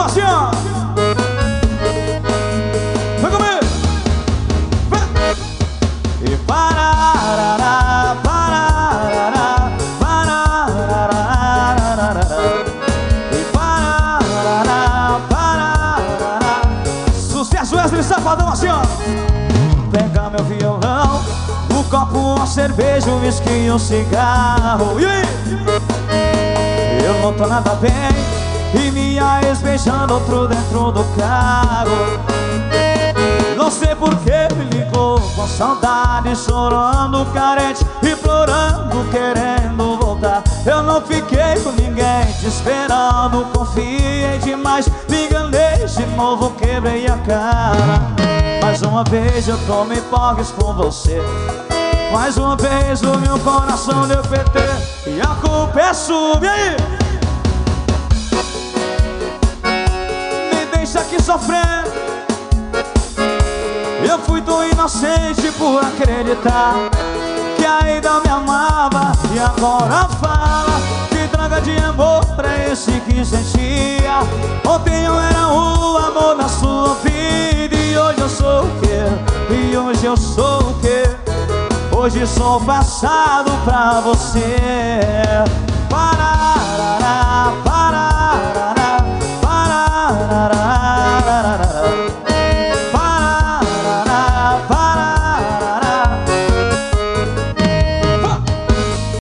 assim, ó. Vem comigo. E parará, parará, parará, e parará, parará. Sucesso Wesley Safadão assim, ó. Pega meu violão, o copo, uma cerveja, um whisky e um cigarro. E aí? Eu não tô nada bem, e minha ex beijando outro dentro do carro. Não sei por que me ligou, com saudade, chorando, carente, implorando, querendo voltar. Eu não fiquei com ninguém, te esperando, confiei demais, me enganei de novo, quebrei a cara. Mais uma vez eu tomei porres com você, mais uma vez o meu coração deu PT, e a culpa é sua. E aí? Me deixa aqui sofrendo. Eu fui tão inocente por acreditar que ainda me amava, e agora fala que droga de amor é esse que sentia. Ontem eu era o amor da sua vida, e hoje eu sou o quê? E hoje eu sou o quê? Hoje sou passado pra você. Parará,